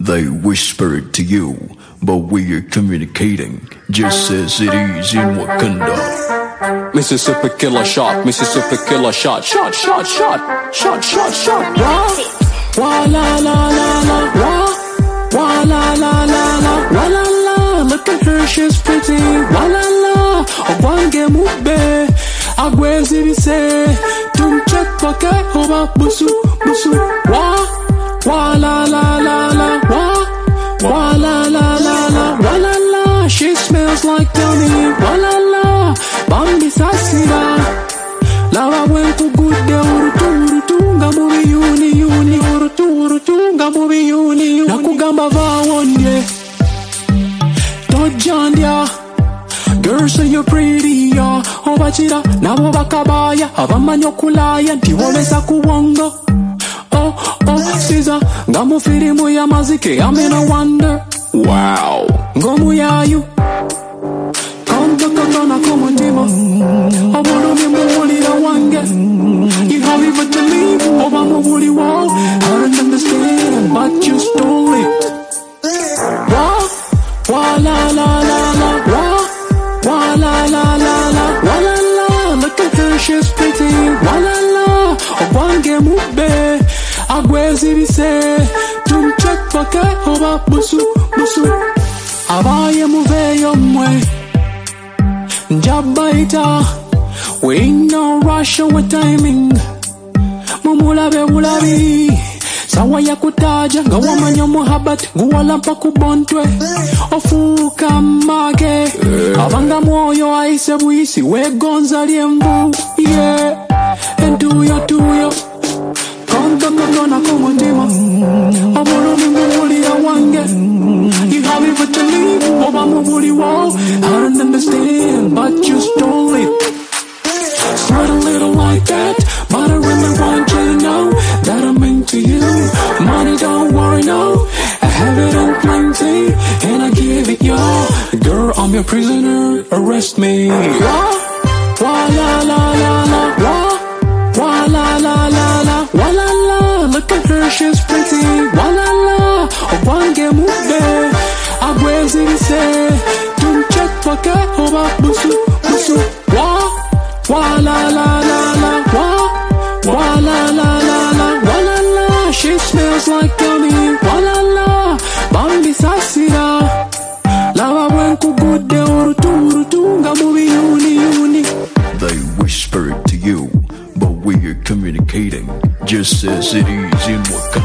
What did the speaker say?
They whisper it to you, but we are communicating just as it is in Wakanda. Mississippi killer shot, Mississippi killer shot, shot, shot, shot, shot, shot, shot. Wah la la la la, wah la la la la, wah la la. Look at her, she's pretty. Wah la la, owange mube, agwezi bise, tumchek pake oba busu busu. Wah la la la la, wah la la la la, wah la la. She smells like yummy. Wah la la, bambi sasira. Lava wenku gude urutu nga mubi yuni urutu nga mubi yuni nakugamba vawonye tojandya. Girl say you're pretty ya obachira nabo bakabaya abamanyi okulaya nti wolesa kuwonga. Oh siza nga mu firimu ya mazike I'm in a wonder. Wow ngomu yayu kona kumutima obulumi mbulira wange. You have even to leave oba mubuli wall. I don't understand but you stole it. Wah la la la la, wah la la la la, wah la la. Look at her, she's pretty. Wah la la, owange mube, agwezi bise, tumchek pake oba busu busu. Abaye muveyo mwe Jabaita, we ain't no rush with timing. Mumulabe bulabi, sawa ya kutaja nga wamanya muhabat guwalampa kubontwe ofuka mage abanga mwoyo aise buisi wegonza lyembu. Yeah, entuyo kona kumutima obulumi mbulira wange. You have it to leave oba mubuli wall. I don't understand but you stole it. It's not a little like that, but I really want you to know that I'm into you. Money don't worry, no, I have it in plenty and I give it y'all. Girl, I'm your prisoner, arrest me. Wah la la la la, wah la la la la, wah la la. Look at her, she's pretty. Wah la la, owange mube, agwezi bise, tumchek pake oba busu busu. Wah la la la la, wah la la la la, wah la la. She smells like yummy. Wah la la, bambi sasira. Lava wenku gude urutu nga mubi yuni. They whisper it to you, but we are communicating just as it is in Wakanda.